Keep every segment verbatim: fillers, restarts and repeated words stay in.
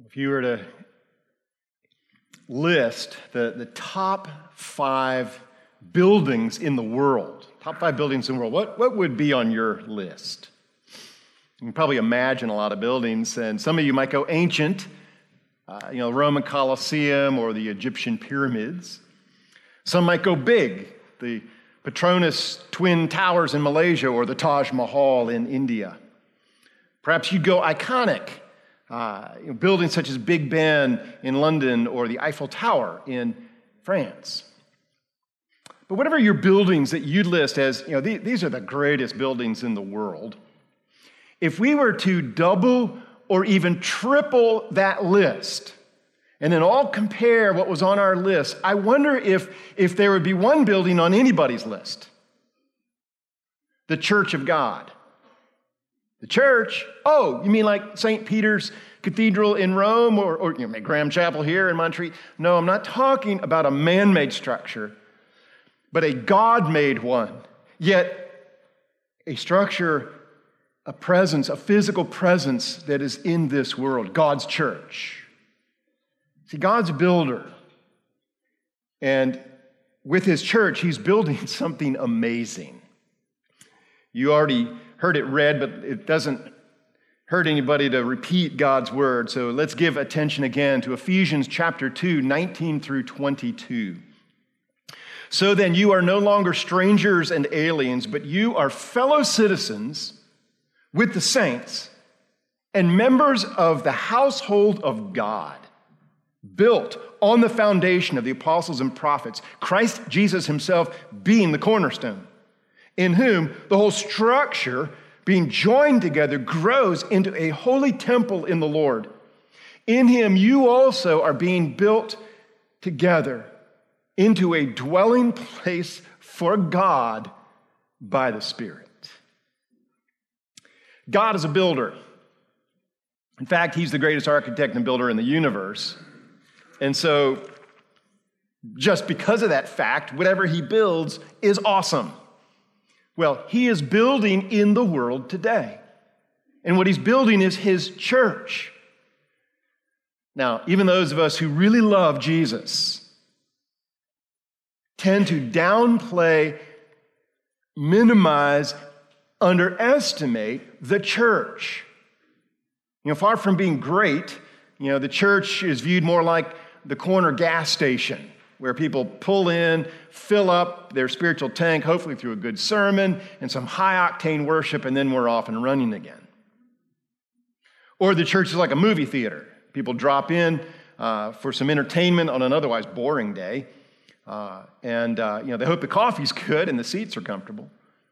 If you were to list the, the top five buildings in the world, top five buildings in the world, what, what would be on your list? You can probably imagine a lot of buildings, and some of you might go ancient, uh, you know, Roman Colosseum or the Egyptian pyramids. Some might go big, the Petronas Twin Towers in Malaysia or the Taj Mahal in India. Perhaps you'd go iconic, uh, you know, buildings such as Big Ben in London or the Eiffel Tower in France. But whatever your buildings that you'd list as, you know, these, these are the greatest buildings in the world, if we were to double or even triple that list, and then all compare what was on our list, I wonder if, if there would be one building on anybody's list. The Church of God. The church? Oh, you mean like Saint Peter's Cathedral in Rome or, or you know, Graham Chapel here in Montreal? No, I'm not talking about a man-made structure, but a God-made one. Yet a structure, a presence, a physical presence that is in this world, God's church. See, God's a builder, and with his church, he's building something amazing. You already heard it read, but it doesn't hurt anybody to repeat God's word, so let's give attention again to Ephesians chapter two, nineteen through twenty-two. So then, you are no longer strangers and aliens, but you are fellow citizens with the saints and members of the household of God, built on the foundation of the apostles and prophets, Christ Jesus himself being the cornerstone, in whom the whole structure, being joined together, grows into a holy temple in the Lord. In him you also are being built together into a dwelling place for God by the Spirit. God is a builder. In fact, he's the greatest architect and builder in the universe. And so, just because of that fact, whatever he builds is awesome. Well, he is building in the world today. And what he's building is his church. Now, even those of us who really love Jesus tend to downplay, minimize, underestimate the church. You know, far from being great, you know, the church is viewed more like the corner gas station where people pull in, fill up their spiritual tank, hopefully through a good sermon and some high-octane worship, and then we're off and running again. Or the church is like a movie theater. People drop in uh, for some entertainment on an otherwise boring day, uh, and uh, you know they hope the coffee's good and the seats are comfortable.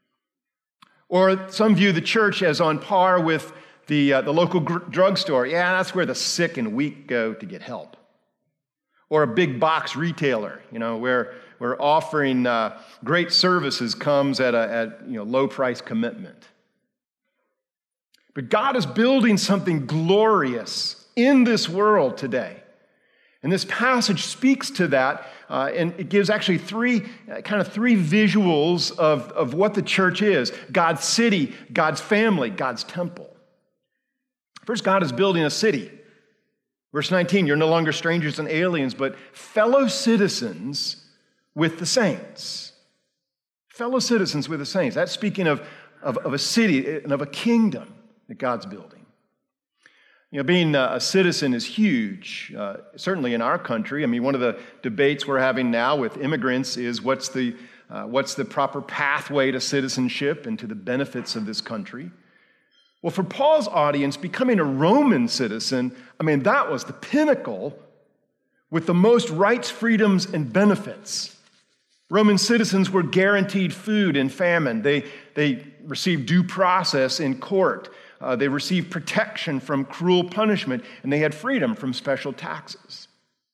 Or some view the church as on par with the, uh, the local gr- drugstore. Yeah, that's where the sick and weak go to get help. Or a big box retailer, you know, where, where offering uh, great services comes at a at, you know, low price commitment. But God is building something glorious in this world today. And this passage speaks to that, uh, and it gives actually three, uh, kind of three visuals of, of what the church is. God's city, God's family, God's temple. First, God is building a city. Verse nineteen, you're no longer strangers and aliens, but fellow citizens with the saints. Fellow citizens with the saints. That's speaking of, of, of a city and of a kingdom that God's building. You know, being a citizen is huge, uh, certainly in our country. I mean, one of the debates we're having now with immigrants is what's the, uh, what's the proper pathway to citizenship and to the benefits of this country. Well, for Paul's audience, becoming a Roman citizen, I mean, that was the pinnacle with the most rights, freedoms, and benefits. Roman citizens were guaranteed food in famine. They, they received due process in court. Uh, they received protection from cruel punishment, and they had freedom from special taxes.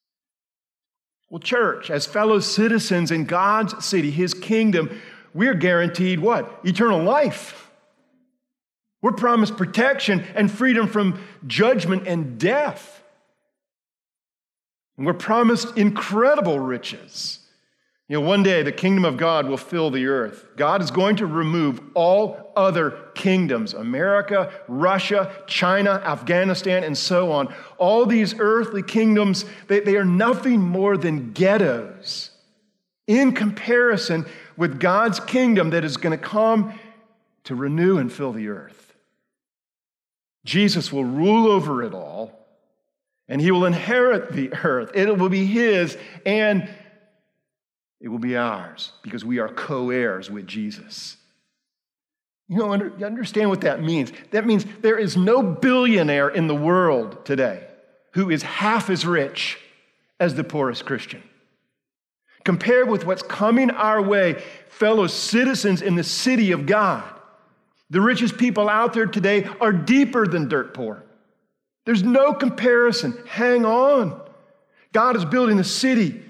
Well, church, as fellow citizens in God's city, his kingdom, we're guaranteed what? Eternal life. We're promised protection and freedom from judgment and death. And we're promised incredible riches. You know, one day the kingdom of God will fill the earth. God is going to remove all other kingdoms, America, Russia, China, Afghanistan, and so on. All these earthly kingdoms, they, they are nothing more than ghettos in comparison with God's kingdom that is going to come to renew and fill the earth. Jesus will rule over it all, and he will inherit the earth. It will be his, and it will be ours because we are co-heirs with Jesus. You know, under, you understand what that means? That means there is no billionaire in the world today who is half as rich as the poorest Christian. Compared with what's coming our way, fellow citizens in the city of God, the richest people out there today are deeper than dirt poor. There's no comparison. Hang on. God is building a city,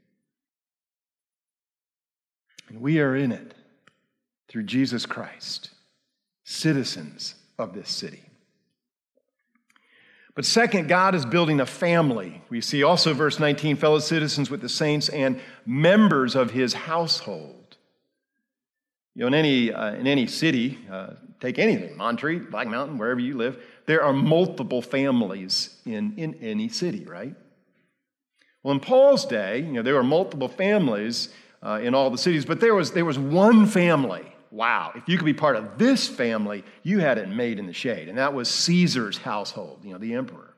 and we are in it through Jesus Christ, citizens of this city. But second, God is building a family. We see also verse nineteen, fellow citizens with the saints and members of his household. You know, in any, uh, in any city, uh, take anything, Monterey, Black Mountain, wherever you live, there are multiple families in, in any city, right? Well, in Paul's day, you know, there were multiple families uh, in all the cities, but there was, there was one family. Wow, if you could be part of this family, you had it made in the shade. And that was Caesar's household, you know, the emperor.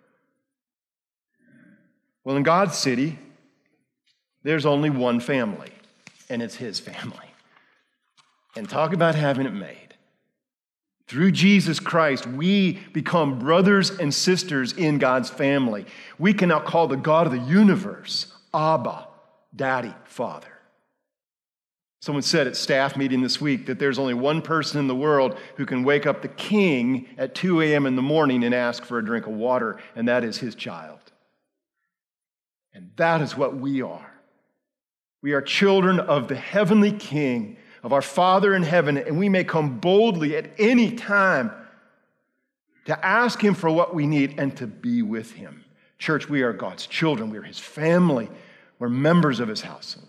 Well, in God's city, there's only one family, and it's his family. And talk about having it made. Through Jesus Christ, we become brothers and sisters in God's family. We can now call the God of the universe Abba, Daddy, Father. Someone said at staff meeting this week that there's only one person in the world who can wake up the king at two a.m. in the morning and ask for a drink of water, and that is his child. And that is what we are. We are children of the heavenly King, of our Father in heaven, and we may come boldly at any time to ask him for what we need and to be with him. Church, we are God's children. We are his family. We're members of his household.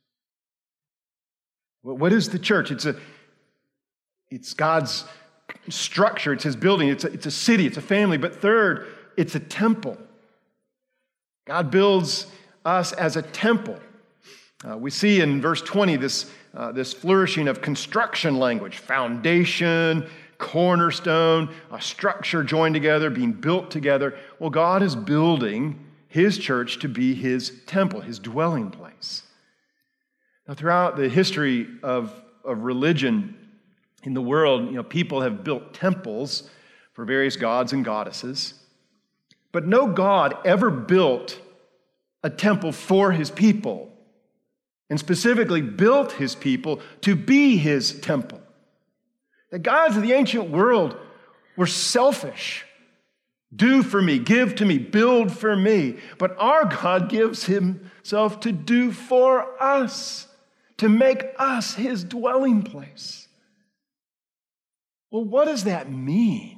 What is the church? It's a, it's God's structure. It's his building. It's a, it's a city. It's a family. But third, it's a temple. God builds us as a temple. Uh, we see in verse twenty this, uh, this flourishing of construction language, foundation, cornerstone, a structure joined together, being built together. Well, God is building his church to be his temple, his dwelling place. Now, throughout the history of, of religion in the world, you know, people have built temples for various gods and goddesses, but no God ever built a temple for his people, and specifically built his people to be his temple. The gods of the ancient world were selfish. Do for me, give to me, build for me. But our God gives himself to do for us, to make us his dwelling place. Well, what does that mean?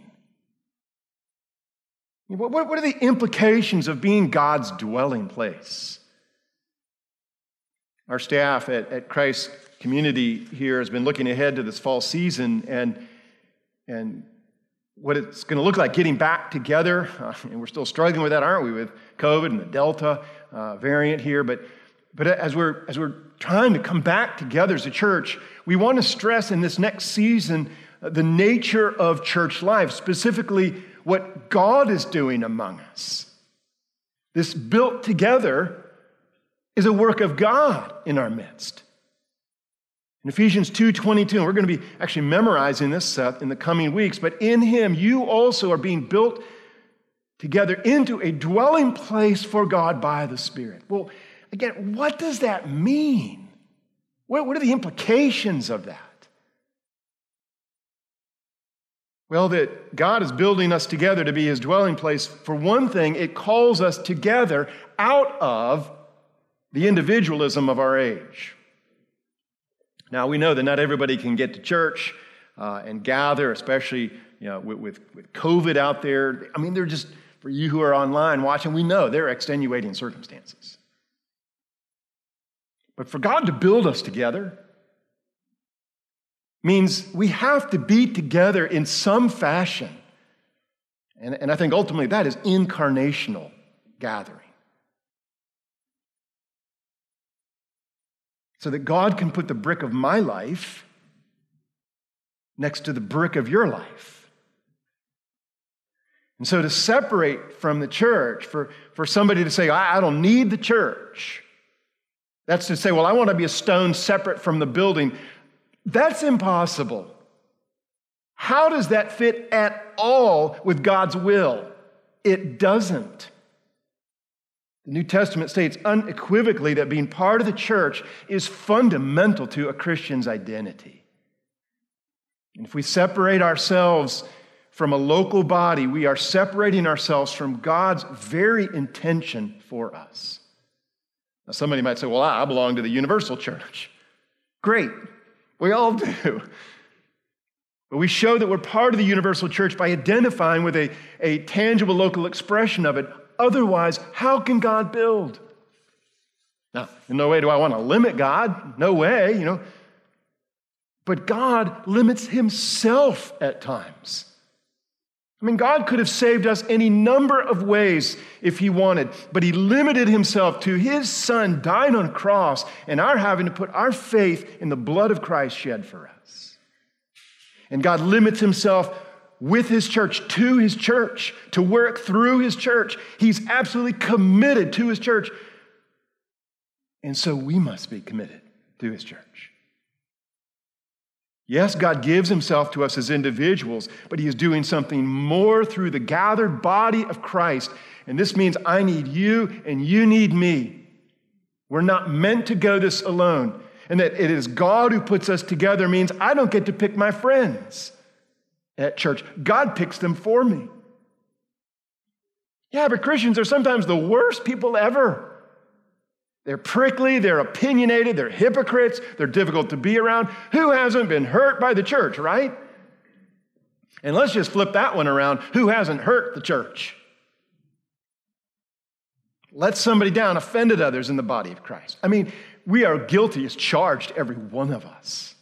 What are the implications of being God's dwelling place? Our staff at, at Christ Community here has been looking ahead to this fall season and, and what it's going to look like getting back together. Uh, and we're still struggling with that, aren't we, with COVID and the Delta uh, variant here. But, but as we're, as we're trying to come back together as a church, we want to stress in this next season uh, the nature of church life, specifically what God is doing among us. This built together is a work of God in our midst. In Ephesians two twenty-two, and we're going to be actually memorizing this uh, in the coming weeks, but in him you also are being built together into a dwelling place for God by the Spirit. Well, again, what does that mean? What, what are the implications of that? Well, that God is building us together to be his dwelling place. For one thing, it calls us together out of the individualism of our age. Now, we know that not everybody can get to church uh, and gather, especially you know, with, with, with COVID out there. I mean, they're just, for you who are online watching, we know there are extenuating circumstances. But for God to build us together means we have to be together in some fashion. And, and I think ultimately that is incarnational gathering. So that God can put the brick of my life next to the brick of your life. And so to separate from the church, for, for somebody to say, I, I don't need the church, that's to say, well, I want to be a stone separate from the building. That's impossible. How does that fit at all with God's will? It doesn't. The New Testament states unequivocally that being part of the church is fundamental to a Christian's identity. And if we separate ourselves from a local body, we are separating ourselves from God's very intention for us. Now, somebody might say, well, I belong to the universal church. Great. We all do. But we show that we're part of the universal church by identifying with a, a tangible local expression of it. Otherwise, how can God build? Now, in no way do I want to limit God. No way, you know. But God limits himself at times. I mean, God could have saved us any number of ways if he wanted, but he limited himself to his son dying on a cross and our having to put our faith in the blood of Christ shed for us. And God limits himself with his church, to his church, to work through his church. He's absolutely committed to his church. And so we must be committed to his church. Yes, God gives himself to us as individuals, but he is doing something more through the gathered body of Christ. And this means I need you and you need me. We're not meant to go this alone. And that it is God who puts us together means I don't get to pick my friends at church. God picks them for me. Yeah, but Christians are sometimes the worst people ever. They're prickly, they're opinionated, they're hypocrites, they're difficult to be around. Who hasn't been hurt by the church, right? And let's just flip that one around. Who hasn't hurt the church? Let somebody down, offended others in the body of Christ. I mean, we are guilty as charged, every one of us.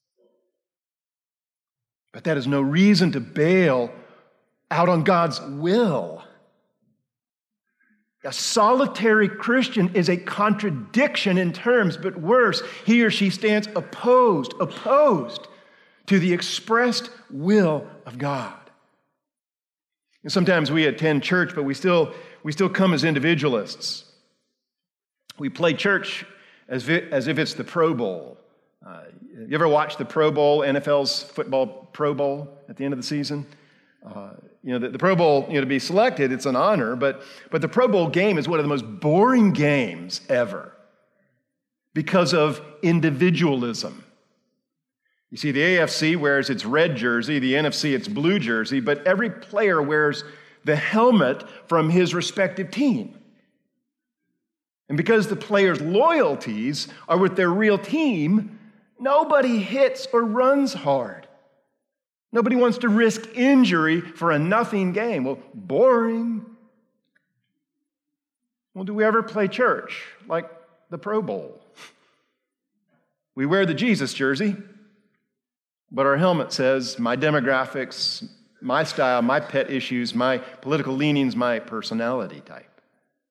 But that is no reason to bail out on God's will. A solitary Christian is a contradiction in terms, but worse, he or she stands opposed, opposed to the expressed will of God. And sometimes we attend church, but we still, we still come as individualists. We play church as if, as if it's the Pro Bowl. Uh, you ever watch the Pro Bowl, N F L's football Pro Bowl at the end of the season? Uh, you know, the, the Pro Bowl, you know, to be selected, it's an honor, but, but the Pro Bowl game is one of the most boring games ever because of individualism. You see, the A F C wears its red jersey, the N F C its blue jersey, but every player wears the helmet from his respective team. And because the players' loyalties are with their real team, nobody hits or runs hard. Nobody wants to risk injury for a nothing game. Well, boring. Well, do we ever play church like the Pro Bowl? We wear the Jesus jersey, but our helmet says my demographics, my style, my pet issues, my political leanings, my personality type.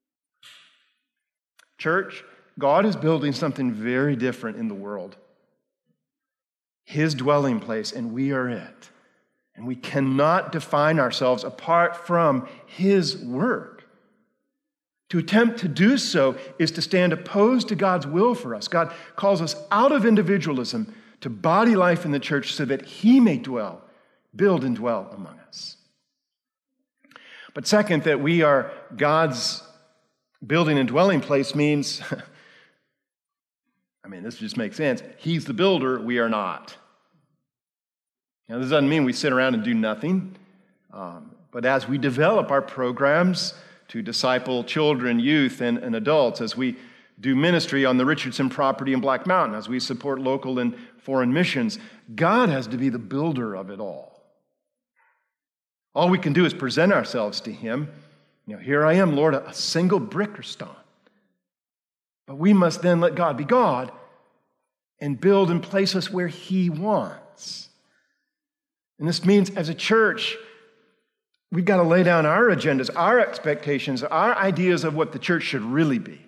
Church, God is building something very different in the world. His dwelling place, and we are it. And we cannot define ourselves apart from his work. To attempt to do so is to stand opposed to God's will for us. God calls us out of individualism to body life in the church so that he may dwell, build and dwell among us. But second, that we are God's building and dwelling place means I mean, this just makes sense. He's the builder, we are not. Now, this doesn't mean we sit around and do nothing. Um, but as we develop our programs to disciple children, youth, and, and adults, as we do ministry on the Richardson property in Black Mountain, as we support local and foreign missions, God has to be the builder of it all. All we can do is present ourselves to him. You know, here I am, Lord, a single brick or stone. But we must then let God be God and build and place us where He wants. And this means as a church, we've got to lay down our agendas, our expectations, our ideas of what the church should really be.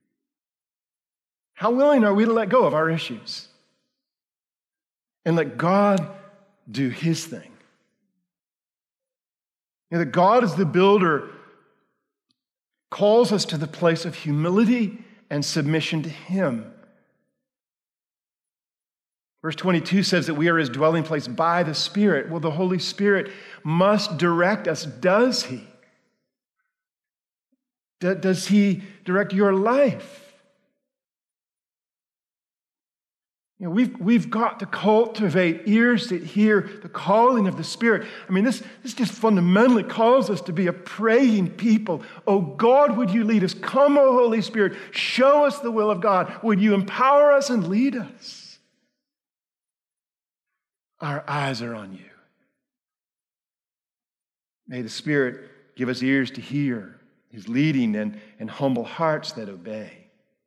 How willing are we to let go of our issues and let God do His thing? You know, that God is the builder, calls us to the place of humility and submission to Him. Verse twenty-two says that we are His dwelling place by the Spirit. Well, the Holy Spirit must direct us, does He? Does He direct your life? You know, we've, we've got to cultivate ears that hear the calling of the Spirit. I mean, this, this just fundamentally calls us to be a praying people. Oh God, would you lead us? Come, O Holy Spirit, show us the will of God. Would you empower us and lead us? Our eyes are on you. May the Spirit give us ears to hear His leading and, and humble hearts that obey.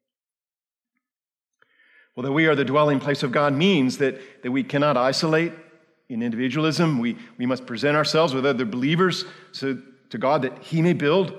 Well, that we are the dwelling place of God means that, that we cannot isolate in individualism. We, we must present ourselves with other believers so, to God that He may build.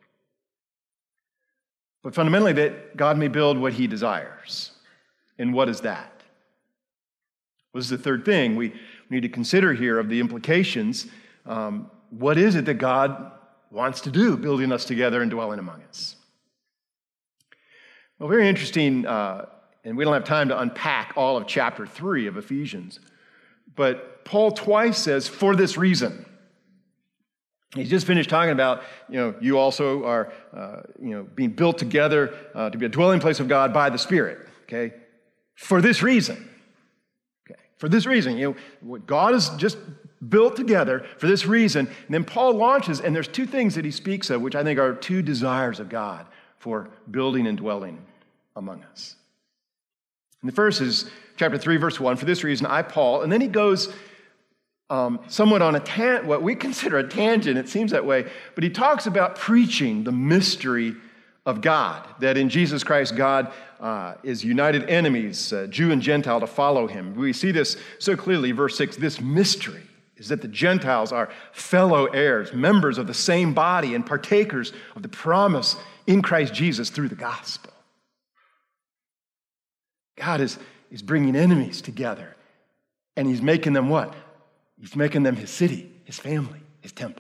But fundamentally, that God may build what He desires. And what is that? Well, this is the third thing we need to consider here of the implications. Um, what is it that God wants to do, building us together and dwelling among us? Well, very interesting. Uh, And we don't have time to unpack all of chapter three of Ephesians. But Paul twice says, for this reason. He's just finished talking about, you know, you also are, uh, you know, being built together uh, to be a dwelling place of God by the Spirit, okay? For this reason. Okay, for this reason. You know, what God has just built together for this reason. And then Paul launches, and there's two things that he speaks of, which I think are two desires of God for building and dwelling among us. And the first is chapter three, verse one. For this reason, I, Paul, and then he goes um, somewhat on a tan- what we consider a tangent. It seems that way, but he talks about preaching the mystery of God. That in Jesus Christ, God uh, is united enemies, uh, Jew and Gentile, to follow Him. We see this so clearly. Verse six. This mystery is that the Gentiles are fellow heirs, members of the same body, and partakers of the promise in Christ Jesus through the gospel. God is, is bringing enemies together, and He's making them what? He's making them His city, His family, His temple.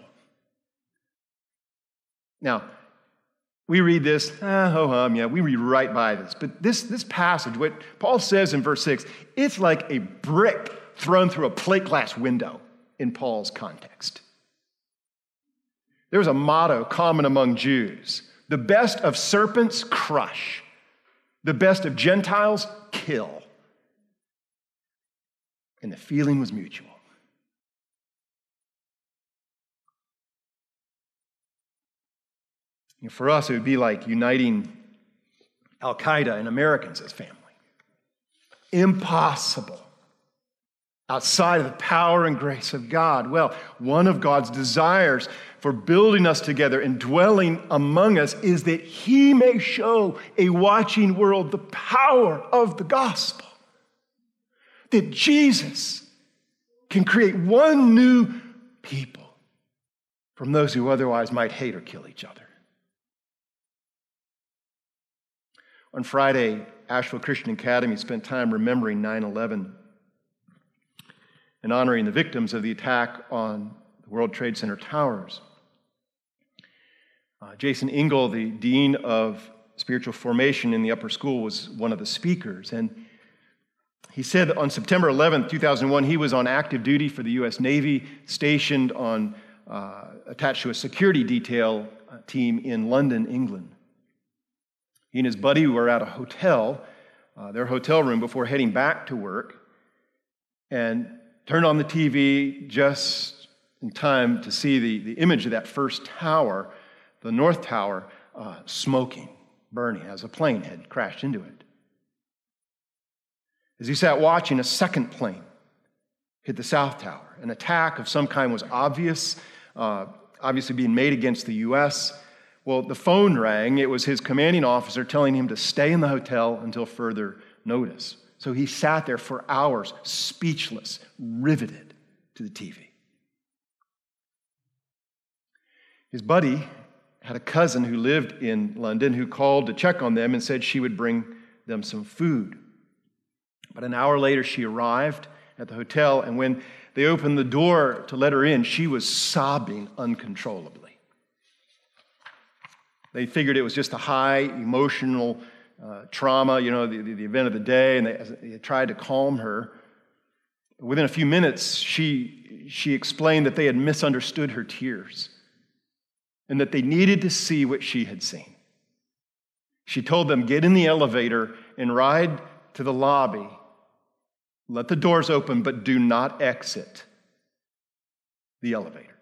Now, we read this, ah, ho hum, yeah, we read right by this. But this, this passage, what Paul says in verse six, it's like a brick thrown through a plate glass window in Paul's context. There's a motto common among Jews: the best of serpents crush, the best of Gentiles kill. And the feeling was mutual. You know, for us, it would be like uniting Al-Qaeda and Americans as family. Impossible outside of the power and grace of God. Well, one of God's desires for building us together and dwelling among us is that He may show a watching world the power of the gospel. That Jesus can create one new people from those who otherwise might hate or kill each other. On Friday, Asheville Christian Academy spent time remembering nine eleven and honoring the victims of the attack on the World Trade Center towers. Uh, Jason Engel, the dean of spiritual formation in the upper school, was one of the speakers. And he said that on September eleventh, two thousand one, he was on active duty for the U S Navy, stationed on, uh, attached to a security detail team in London, England. He and his buddy were at a hotel, uh, their hotel room, before heading back to work, and turned on the T V just in time to see the, the image of that first tower, the North Tower, uh, smoking, burning, as a plane had crashed into it. As he sat watching, a second plane hit the South Tower. An attack of some kind was obvious, uh, obviously being made against the U S, Well, the phone rang. It was his commanding officer telling him to stay in the hotel until further notice. So he sat there for hours, speechless, riveted to the T V. His buddy had a cousin who lived in London who called to check on them and said she would bring them some food. But an hour later, she arrived at the hotel, and when they opened the door to let her in, she was sobbing uncontrollably. They figured it was just a high emotional uh, trauma, you know, the, the, the event of the day, and they, they tried to calm her. Within a few minutes, she, she explained that they had misunderstood her tears and that they needed to see what she had seen. She told them, get in the elevator and ride to the lobby. Let the doors open, but do not exit the elevator.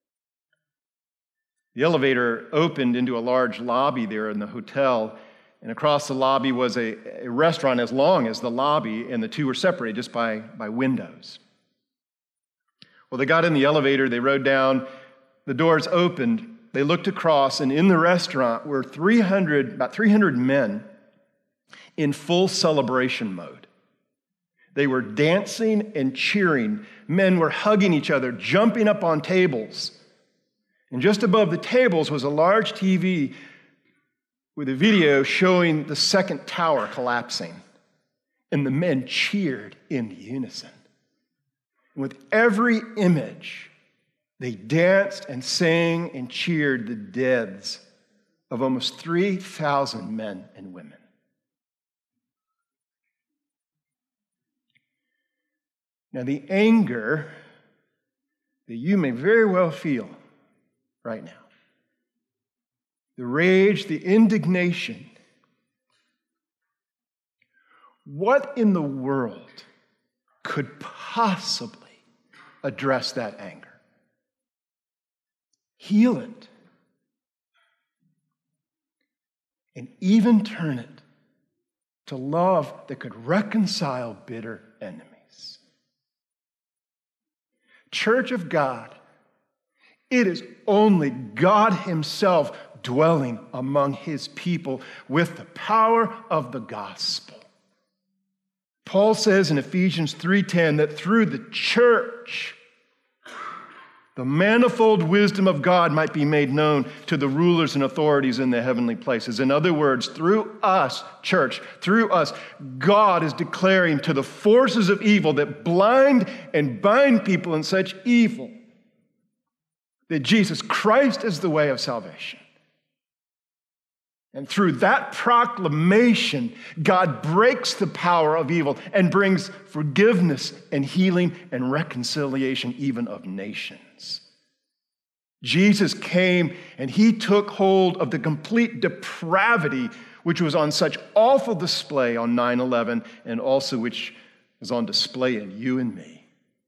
The elevator opened into a large lobby there in the hotel, and across the lobby was a, a restaurant as long as the lobby, and the two were separated just by, by windows. Well, they got in the elevator, they rode down, the doors opened, they looked across, and in the restaurant were three hundred, about three hundred men in full celebration mode. They were dancing and cheering. Men were hugging each other, jumping up on tables. And just above the tables was a large T V with a video showing the second tower collapsing. And the men cheered in unison. And with every image, they danced and sang and cheered the deaths of almost three thousand men and women. Now, the anger that you may very well feel right now, the rage, the indignation, what in the world could possibly address that anger? Heal it, and even turn it to love that could reconcile bitter enemies. Church of God, it is only God Himself dwelling among His people with the power of the gospel. Paul says in Ephesians three ten that through the church, the manifold wisdom of God might be made known to the rulers and authorities in the heavenly places. In other words, through us, church, through us, God is declaring to the forces of evil that blind and bind people in such evil that Jesus Christ is the way of salvation. And through that proclamation, God breaks the power of evil and brings forgiveness and healing and reconciliation even of nations. Jesus came and He took hold of the complete depravity which was on such awful display on nine eleven and also which is on display in you and me.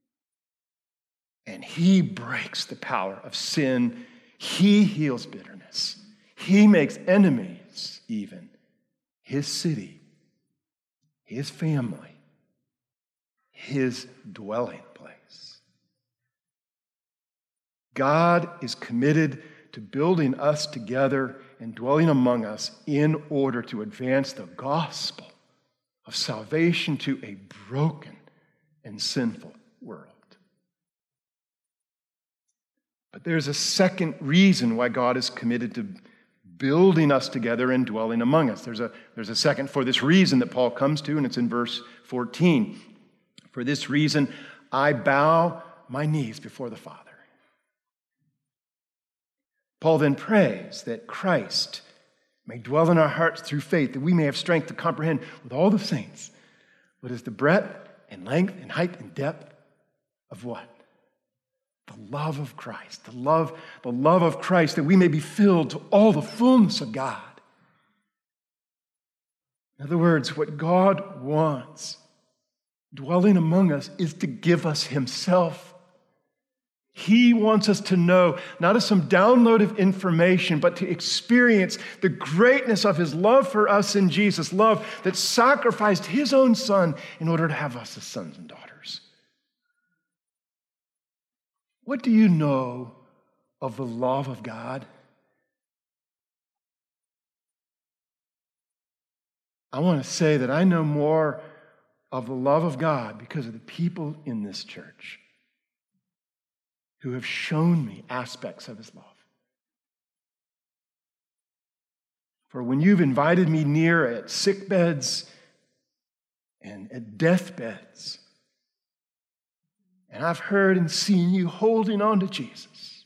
And He breaks the power of sin. He heals bitterness. He makes enemies even His city, His family, His dwelling place. God is committed to building us together and dwelling among us in order to advance the gospel of salvation to a broken and sinful world. But there's a second reason why God is committed to building us together and dwelling among us. There's a, there's a second for this reason that Paul comes to, and it's in verse fourteen. For this reason, I bow my knees before the Father. Paul then prays that Christ may dwell in our hearts through faith, that we may have strength to comprehend with all the saints what is the breadth and length and height and depth of what? The love of Christ, the love, the love of Christ, that we may be filled to all the fullness of God. In other words, what God wants dwelling among us is to give us Himself. He wants us to know, not as some download of information, but to experience the greatness of His love for us in Jesus, love that sacrificed His own Son in order to have us as sons and daughters. What do you know of the love of God? I want to say that I know more of the love of God because of the people in this church who have shown me aspects of his love. For when you've invited me near at sick beds and at deathbeds, and I've heard and seen you holding on to Jesus,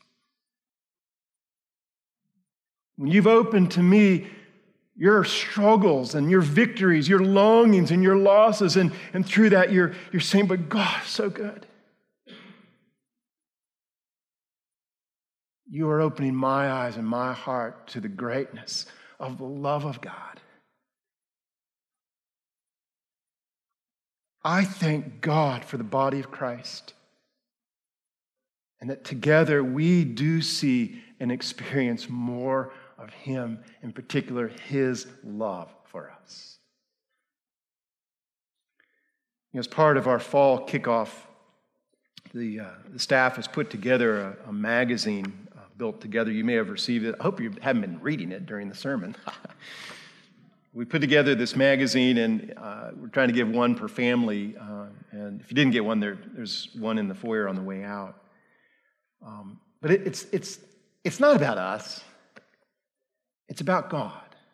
when you've opened to me your struggles and your victories, your longings and your losses, and, and through that you're, you're saying, but God is so good. You are opening my eyes and my heart to the greatness of the love of God. I thank God for the body of Christ, and that together we do see and experience more of him, in particular, his love for us. As part of our fall kickoff, the, uh, the staff has put together a, a magazine uh, built together. You may have received it. I hope you haven't been reading it during the sermon. We put together this magazine, and uh, we're trying to give one per family. Uh, and if you didn't get one, there, there's one in the foyer on the way out. Um, but it, it's it's it's not about us. It's about God.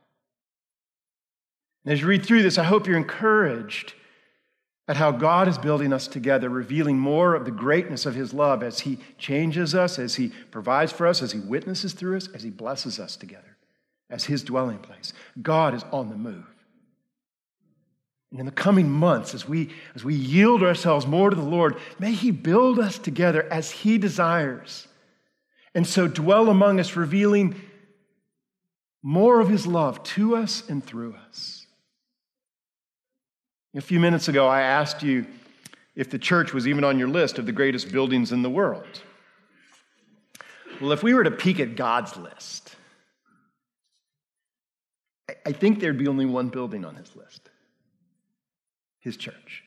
And as you read through this, I hope you're encouraged at how God is building us together, revealing more of the greatness of his love as he changes us, as he provides for us, as he witnesses through us, as he blesses us together, as his dwelling place. God is on the move. And in the coming months, as we, as we yield ourselves more to the Lord, may he build us together as he desires, and so dwell among us, revealing more of his love to us and through us. A few minutes ago, I asked you if the church was even on your list of the greatest buildings in the world. Well, if we were to peek at God's list, I think there'd be only one building on his list: his church.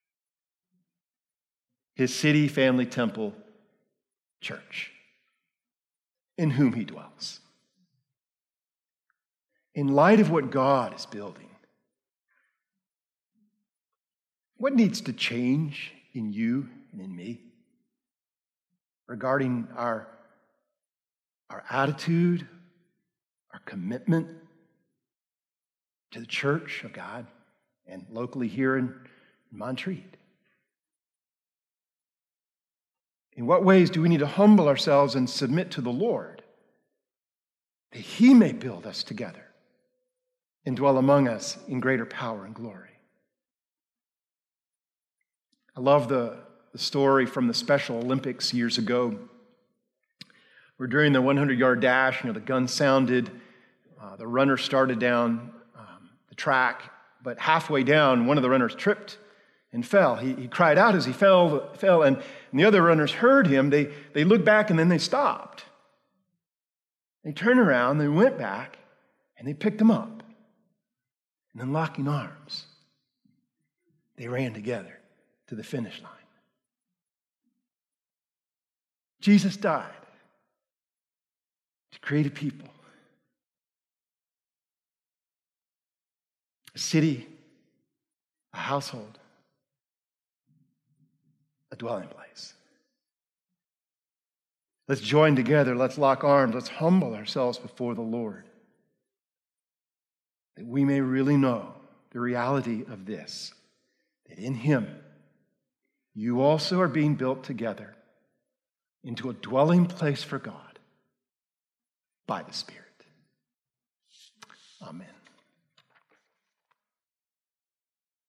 His city, family, temple, church, in whom he dwells. In light of what God is building, what needs to change in you and in me regarding our, our attitude, our commitment to the church of God, and locally here in Montreat? In what ways do we need to humble ourselves and submit to the Lord, that he may build us together and dwell among us in greater power and glory? I love the, the story from the Special Olympics years ago, where during the hundred-yard dash, you know, the gun sounded, uh, the runner started down um, the track, but halfway down, one of the runners tripped and fell. He, he cried out as he fell, fell and, and the other runners heard him. They, they looked back and then they stopped. They turned around, they went back, and they picked him up. And then, locking arms, they ran together to the finish line. Jesus died to create a people, a city, a household, a dwelling place. Let's join together. Let's lock arms. Let's humble ourselves before the Lord, that we may really know the reality of this, that in him you also are being built together into a dwelling place for God by the Spirit. Amen.